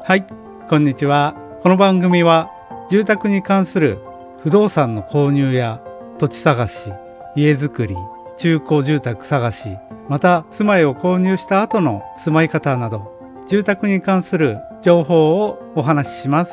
はい、こんにちは。この番組は住宅に関する不動産の購入や土地探し、家づくり、中古住宅探し、また住まいを購入した後の住まい方など住宅に関する情報をお話しします。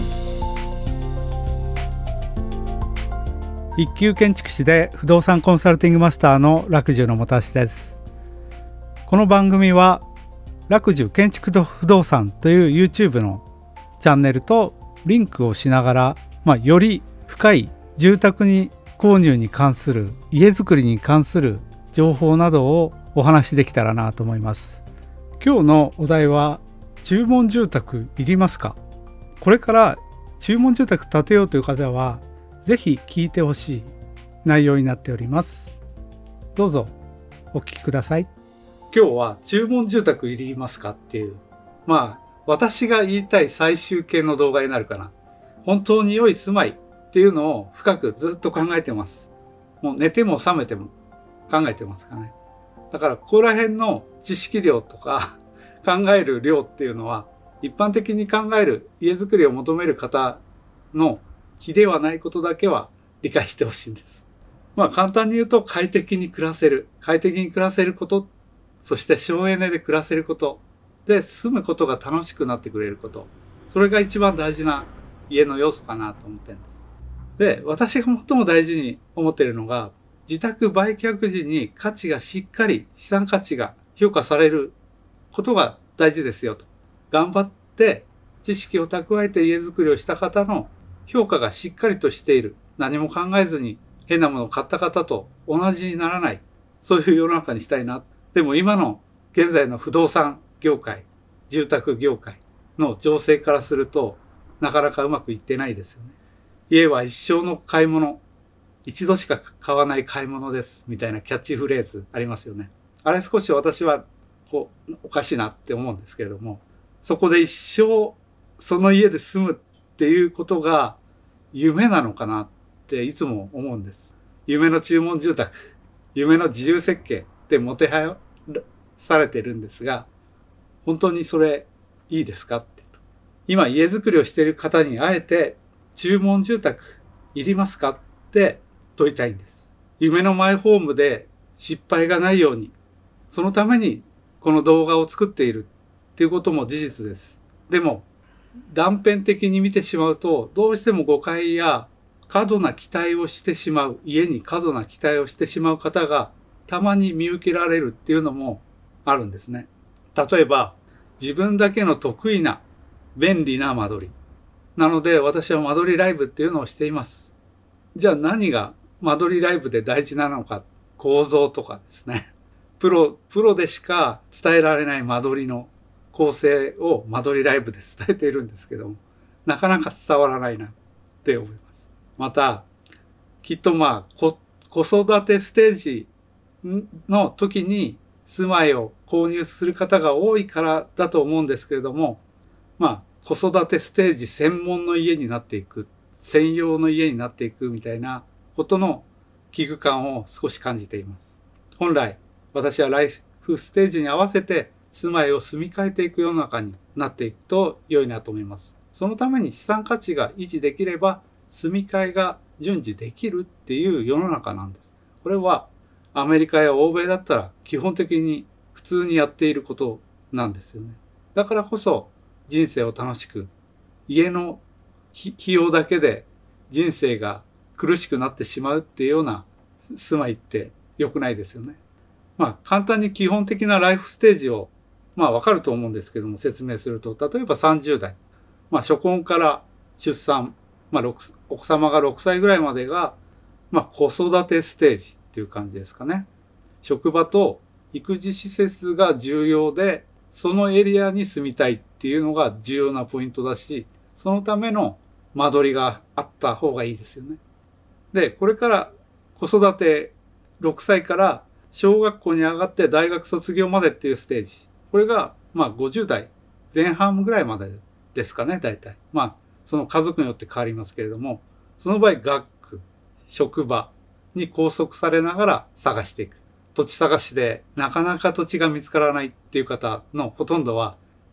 一級建築士で不動産コンサルティングマスターの楽寿のもたしです。この番組は楽寿建築と不動産という YouTube のチャンネルとリンクをしながら、より深い住宅に購入に関する家づくりに関する情報などをお話しできたらなと思います。今日のお題は注文住宅いりますか？これから注文住宅建てようという方はぜひ聞いてほしい内容になっております。どうぞお聞きください。今日は注文住宅いりますかっていう、私が言いたい最終形の動画になるかな。本当に良い住まいっていうのを深くずっと考えてます。もう寝ても覚めても考えてますかね。だからここら辺の知識量とか考える量っていうのは一般的に考える家づくりを求める方の比ではないことだけは理解してほしいんです。簡単に言うと快適に暮らせること、そして省エネで暮らせることで住むことが楽しくなってくれること。それが一番大事な家の要素かなと思ってるんです。で、私が最も大事に思っているのが、自宅売却時に価値がしっかり、資産価値が評価されることが大事ですよと。頑張って知識を蓄えて家づくりをした方の評価がしっかりとしている。何も考えずに変なものを買った方と同じにならない。そういう世の中にしたいな。でも今の現在の不動産業界、住宅業界の情勢からするとなかなかうまくいってないですよね。家は一生の買い物、一度しか買わない買い物ですみたいなキャッチフレーズありますよね。あれ少し私はおかしいなって思うんですけれども、そこで一生その家で住むっていうことが夢なのかなっていつも思うんです。夢の注文住宅、夢の自由設計ってもてはやされてるんですが、本当にそれいいですかって。今家づくりをしている方にあえて注文住宅いりますかって問いたいんです。夢のマイホームで失敗がないように、そのためにこの動画を作っているっていうことも事実です。でも断片的に見てしまうと、どうしても誤解や過度な期待をしてしまう、家に過度な期待をしてしまう方がたまに見受けられるっていうのもあるんですね。例えば、自分だけの得意な便利な間取り。なので私は間取りライブっていうのをしています。じゃあ何が間取りライブで大事なのか、構造とかですね。プロでしか伝えられない間取りの構成を間取りライブで伝えているんですけども、なかなか伝わらないなって思います。また、きっと子育てステージの時に住まいを購入する方が多いからだと思うんですけれども、子育てステージ専門の家になっていく、専用の家になっていくみたいなことの危惧感を少し感じています。本来、私はライフステージに合わせて住まいを住み替えていく世の中になっていくと良いなと思います。そのために資産価値が維持できれば住み替えが順次できるっていう世の中なんです。これはアメリカや欧米だったら基本的に普通にやっていることなんですよね。だからこそ人生を楽しく、家の費用だけで人生が苦しくなってしまうっていうような住まいって良くないですよね。簡単に基本的なライフステージをわかると思うんですけども説明すると、例えば30代、初婚から出産、お子様が6歳ぐらいまでが、子育てステージっていう感じですかね。職場と育児施設が重要で、そのエリアに住みたいっていうのが重要なポイントだし、そのための間取りがあった方がいいですよね。で、これから子育て6歳から小学校に上がって大学卒業までっていうステージ。これが50代前半ぐらいまでですかね、大体。その家族によって変わりますけれども、その場合学区、職場に拘束されながら探していく。土地探しでなかなか土地が見つからないっていう方のほとんどは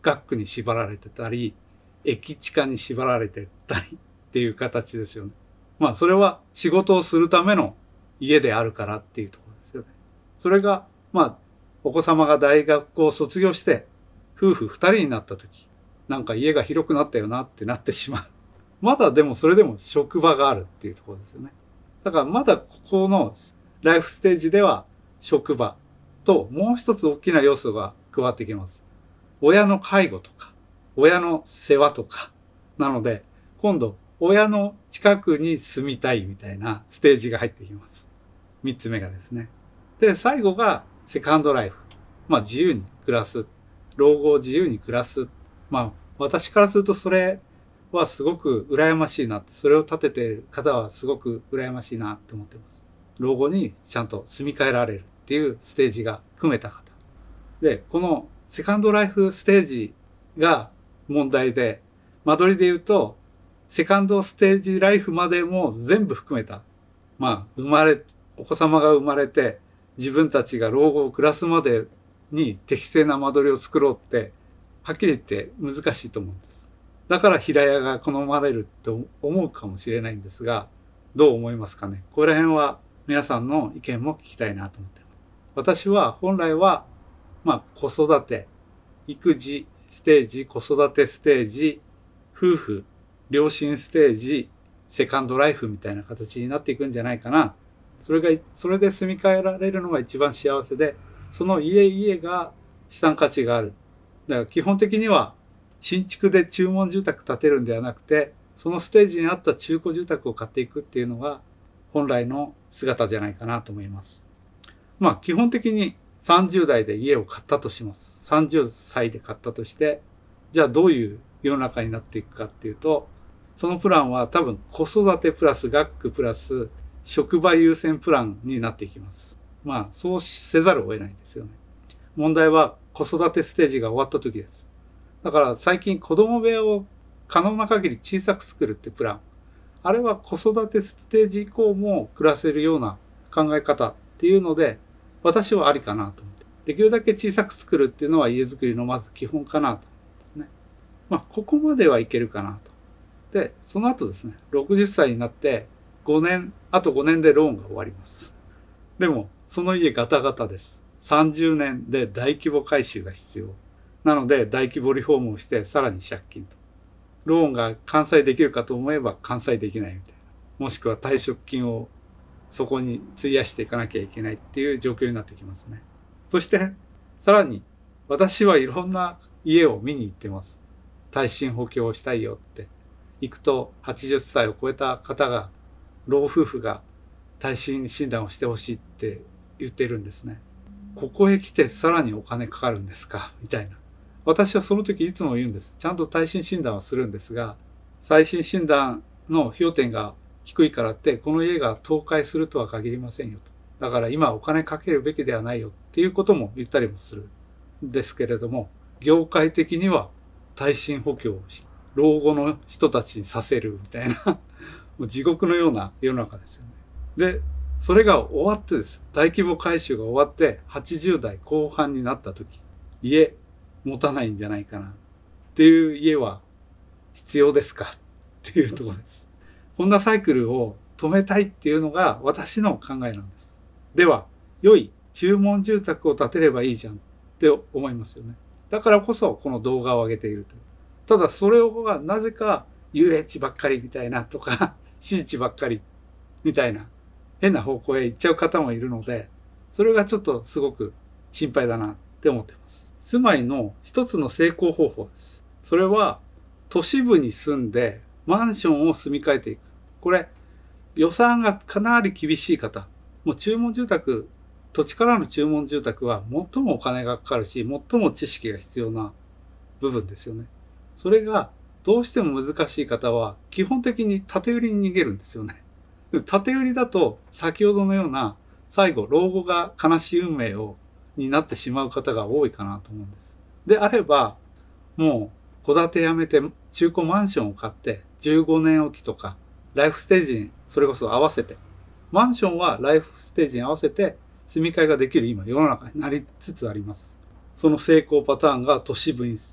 学区に縛られてたり、駅地下に縛られてたりっていう形ですよね。まあそれは仕事をするための家であるからっていうところですよね。それがまあお子様が大学を卒業して夫婦二人になった時、なんか家が広くなったよなってなってしまう。まだでもそれでも職場があるっていうところですよね。だからまだここのライフステージでは職場ともう一つ大きな要素が加わってきます。親の介護とか、親の世話とか。なので、今度親の近くに住みたいみたいなステージが入ってきます。三つ目がですね。で、最後がセカンドライフ。まあ自由に暮らす。老後を自由に暮らす。まあ私からするとそれはすごく羨ましいなって、それを立てている方はすごく羨ましいなって思ってます。老後にちゃんと住み替えられるっていうステージが組めた方。で、このセカンドライフステージが問題で、間取りで言うと、セカンドステージライフまでも全部含めた。まあ、お子様が生まれて、自分たちが老後を暮らすまでに適正な間取りを作ろうって、はっきり言って難しいと思うんです。だから平屋が好まれると思うかもしれないんですが、どう思いますかね。ここら辺は皆さんの意見も聞きたいなと思っています。私は本来は、子育て、育児ステージ、子育てステージ、夫婦、両親ステージ、セカンドライフみたいな形になっていくんじゃないかな。それで住み替えられるのが一番幸せで、その家が資産価値がある。だから基本的には新築で注文住宅建てるんではなくて、そのステージに合った中古住宅を買っていくっていうのが本来の姿じゃないかなと思います。基本的に30代で家を買ったとします。30歳で買ったとして、じゃあどういう世の中になっていくかっていうと、そのプランは多分子育てプラス学区プラス職場優先プランになっていきます。そうせざるを得ないんですよね。問題は子育てステージが終わった時です。だから最近子供部屋を可能な限り小さく作るってプラン。あれは子育てステージ以降も暮らせるような考え方っていうので、私はありかなと思って。できるだけ小さく作るっていうのは家づくりのまず基本かなと思うんですね。ここまではいけるかなと。で、その後ですね、60歳になってあと5年でローンが終わります。でも、その家ガタガタです。30年で大規模改修が必要。なので、大規模リフォームをしてさらに借金と。ローンが完済できるかと思えば完済できないみたいな。もしくは退職金をそこに費やしていかなきゃいけないっていう状況になってきますね。そして、さらに、私はいろんな家を見に行ってます。耐震補強をしたいよって。行くと、80歳を超えた方が、老夫婦が耐震診断をしてほしいって言ってるんですね。ここへ来てさらにお金かかるんですかみたいな。私はその時いつも言うんです。ちゃんと耐震診断はするんですが、耐震診断の評点が低いからってこの家が倒壊するとは限りませんよと。だから今お金かけるべきではないよっていうことも言ったりもするんですけれども、業界的には耐震補強を老後の人たちにさせるみたいなもう地獄のような世の中ですよね。で、それが終わってですよ。大規模改修が終わって80代後半になった時、家持たないんじゃないかなっていう家は必要ですかっていうところです。こんなサイクルを止めたいっていうのが私の考えなんです。では、良い注文住宅を建てればいいじゃんって思いますよね。だからこそこの動画を上げているという。ただそれがなぜか遊園地ばっかりみたいなとか、私地ばっかりみたいな変な方向へ行っちゃう方もいるので、それがちょっとすごく心配だなって思っています。住まいの一つの成功方法です。それは都市部に住んでマンションを住み替えていく。これ予算がかなり厳しい方、もう注文住宅、土地からの注文住宅は最もお金がかかるし、最も知識が必要な部分ですよね。それがどうしても難しい方は基本的に建売りに逃げるんですよね。建売りだと先ほどのような最後老後が悲しい運命になってしまう方が多いかなと思うんです。であればもう戸建てやめて中古マンションを買って15年おきとかライフステージにそれこそ合わせてマンションはライフステージに合わせて住み替えができる今世の中になりつつあります。その成功パターンが都市部に住み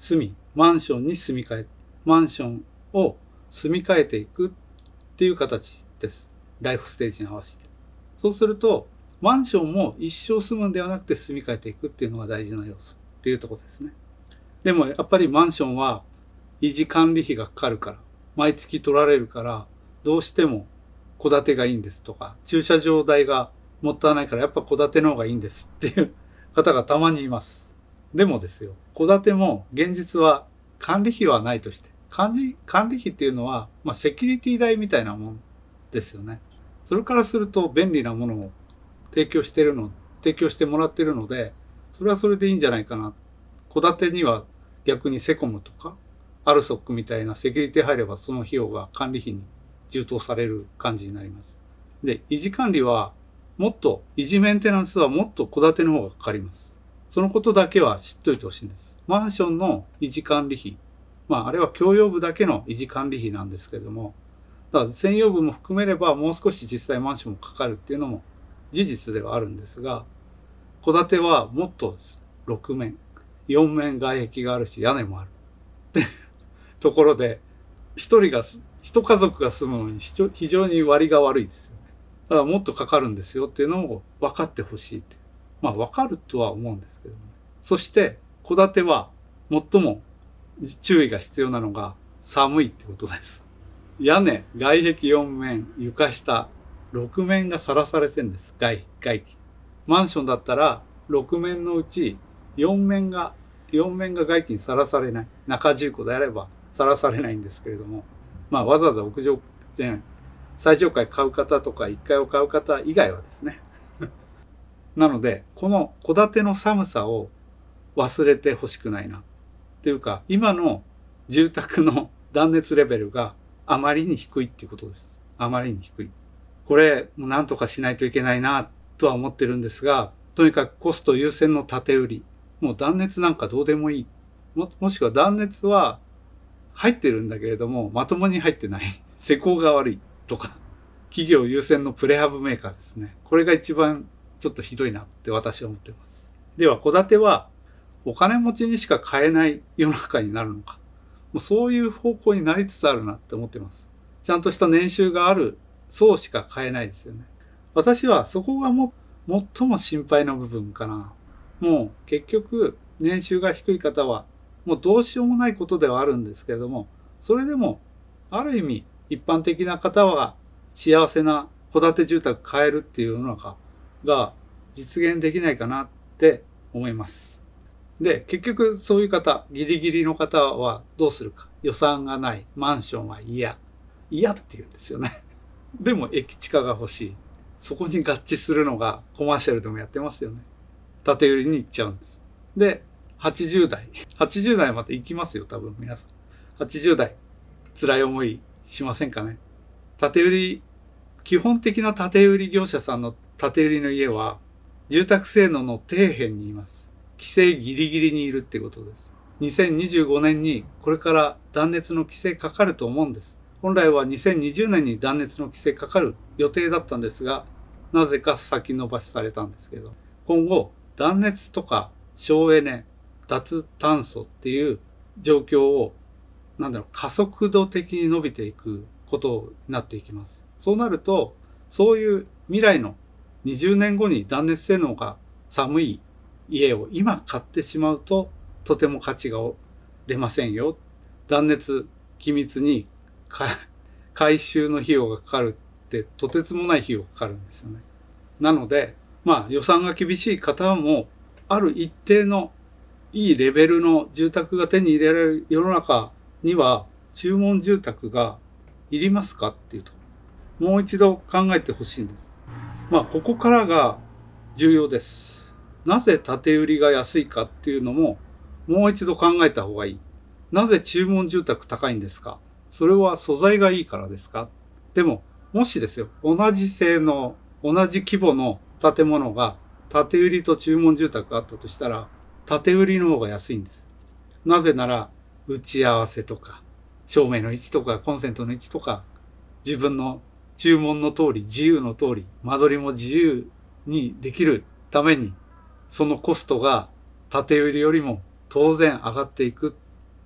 マンションに住み替え、マンションを住み替えていくっていう形です。ライフステージに合わせて。そうすると、マンションも一生住むんではなくて住み替えていくっていうのが大事な要素っていうところですね。でもやっぱりマンションは維持管理費がかかるから、毎月取られるから、どうしても戸建てがいいんですとか、駐車場代がもったいないからやっぱ戸建ての方がいいんですっていう方がたまにいます。でもですよ、戸建ても現実は管理費はないとして、管理費っていうのは、セキュリティ代みたいなもんですよね。それからすると便利なものを提供してもらってるので、それはそれでいいんじゃないかな。戸建てには逆にセコムとか、アルソックみたいなセキュリティ入ればその費用が管理費に充当される感じになります。で、維持管理は維持メンテナンスはもっと戸建ての方がかかります。そのことだけは知っといてほしいんです。マンションの維持管理費。あれは共用部だけの維持管理費なんですけれども、だから専用部も含めればもう少し実際マンションもかかるっていうのも事実ではあるんですが、戸建てはもっと6面、4面外壁があるし屋根もある。ってところで、一家族が住むのに非常に割が悪いですよね。だからもっとかかるんですよっていうのを分かってほしいって。分かるとは思うんですけどもね。そして、戸建ては最も注意が必要なのが寒いってことです。屋根、外壁4面、床下、6面がさらされてんです。外気。マンションだったら6面のうち4面が外気にさらされない。中住戸であればさらされないんですけれども、わざわざ屋上最上階買う方とか1階を買う方以外はですね。なので、この戸建ての寒さを忘れてほしくないな。っていうか、今の住宅の断熱レベルがあまりに低いっていうことです。あまりに低い。これ、もう何とかしないといけないな、とは思ってるんですが、とにかくコスト優先の建売り。もう断熱なんかどうでもいい。もしくは断熱は入ってるんだけれども、まともに入ってない。施工が悪いとか。企業優先のプレハブメーカーですね。これが一番ちょっとひどいなって私は思っています。では、戸建てはお金持ちにしか買えない世の中になるのか。もうそういう方向になりつつあるなって思っています。ちゃんとした年収がある層しか買えないですよね。私はそこが最も心配な部分かな。もう結局年収が低い方はもうどうしようもないことではあるんですけれども、それでもある意味一般的な方は幸せな戸建て住宅買えるっていう世の中が実現できないかなって思います。で、結局そういう方、ギリギリの方はどうするか。予算がない。マンションは嫌って言うんですよね。でも駅地下が欲しい。そこに合致するのがコマーシャルでもやってますよね。建て売りに行っちゃうんです。で、80代まで行きますよ、多分皆さん。80代、辛い思いしませんかね。基本的な建て売り業者さんの建て売りの家は、住宅性能の底辺にいます。規制ギリギリにいるってことです。2025年にこれから断熱の規制かかると思うんです。本来は2020年に断熱の規制かかる予定だったんですが、なぜか先延ばしされたんですけど、今後断熱とか省エネ、脱炭素っていう状況を加速度的に伸びていくことになっていきます。そうなると、そういう未来の20年後に断熱性能が寒い家を今買ってしまうと、とても価値が出ませんよ。断熱機密に改修の費用がかかるってとてつもない費用がかかるんですよね。なので、予算が厳しい方もある一定のいいレベルの住宅が手に入れられる世の中には注文住宅がいりますかっていうと、もう一度考えてほしいんです。ここからが重要です。なぜ建て売りが安いかっていうのももう一度考えた方がいい。なぜ注文住宅高いんですか？それは素材がいいからですか？でも、もしですよ、同じ性能、同じ規模の建物が建て売りと注文住宅があったとしたら、建て売りの方が安いんです。なぜなら、打ち合わせとか、照明の位置とか、コンセントの位置とか、自分の注文の通り、自由の通り、間取りも自由にできるために、そのコストが建て売りよりも当然上がっていくっ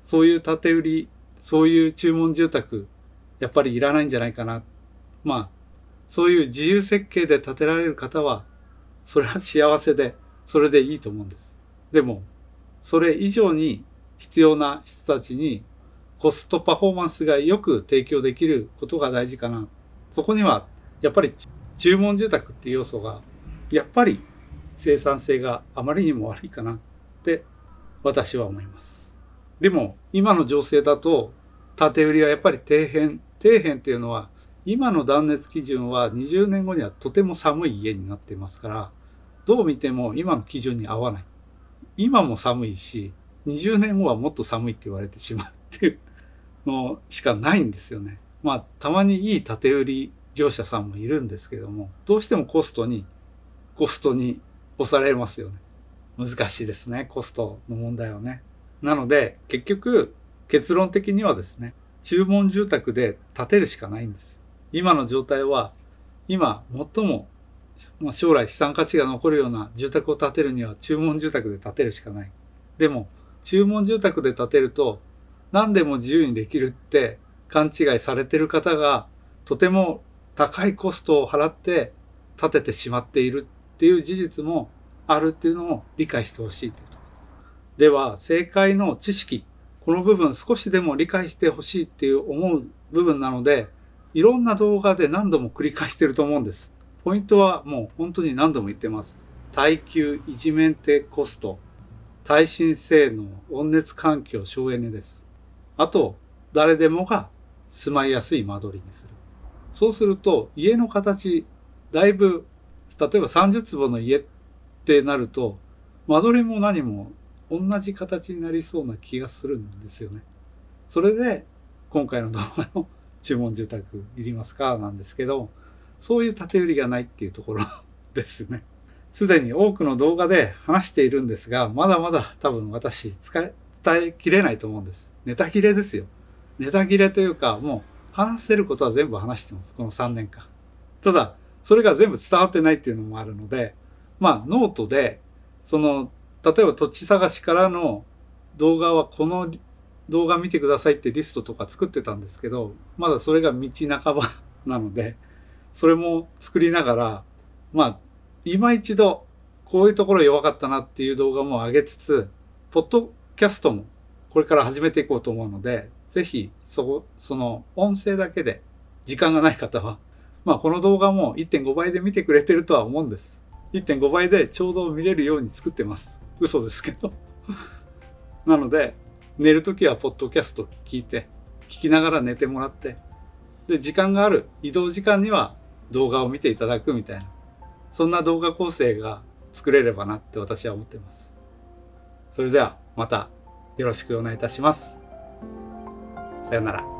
そういう建て売り、そういう注文住宅、やっぱりいらないんじゃないかな。まあ、そういう自由設計で建てられる方は、それは幸せで、それでいいと思うんです。でも、それ以上に必要な人たちにコストパフォーマンスがよく提供できることが大事かな。そこには、やっぱり注文住宅っていう要素が、やっぱり生産性があまりにも悪いかなって私は思います。でも、今の情勢だと、建て売りはやっぱり底辺。底辺っていうのは、今の断熱基準は20年後にはとても寒い家になっていますから、どう見ても今の基準に合わない。今も寒いし、20年後はもっと寒いって言われてしまうっていうのしかないんですよね。まあ、たまにいい建て売り業者さんもいるんですけども、どうしてもコストに押されますよね。難しいですね、コストの問題はね。なので、結局、結論的にはですね、注文住宅で建てるしかないんですよ。今の状態は、今、最も将来資産価値が残るような住宅を建てるには注文住宅で建てるしかない。でも、注文住宅で建てると、何でも自由にできるって勘違いされている方が、とても高いコストを払って建ててしまっているっていう事実もあるっていうのを理解してほしいというところです。では、正解の知識、この部分少しでも理解してほしいっていう思う部分なので、いろんな動画で何度も繰り返していると思うんです。ポイントはもう本当に何度も言ってます。耐久、維持メンテコスト、耐震性能、温熱環境、省エネです。あと、誰でもが住まいやすい間取りにする。そうすると、家の形、だいぶ、例えば30坪の家ってなると、間取りも何も同じ形になりそうな気がするんですよね。それで、今回の動画の注文住宅いりますかなんですけど、そういう建て売りがないっていうところですね。すでに多くの動画で話しているんですが、まだまだ多分私伝えきれないと思うんです。ネタ切れですよ。ネタ切れというか、もう話せることは全部話してます。この3年間。ただ、それが全部伝わってないっていうのもあるので、まあノートで、例えば土地探しからの動画はこの動画見てくださいってリストとか作ってたんですけど、まだそれが道半ばなので、それも作りながら、まあ、今一度、こういうところ弱かったなっていう動画も上げつつ、ポッドキャストもこれから始めていこうと思うので、ぜひ、その音声だけで時間がない方は、まあこの動画も 1.5 倍で見てくれてるとは思うんです。1.5 倍でちょうど見れるように作ってます。嘘ですけど。なので、寝るときはポッドキャスト聞きながら寝てもらって、で、時間がある移動時間には動画を見ていただくみたいな、そんな動画構成が作れればなって私は思っています。それではまたよろしくお願いいたします。さよなら。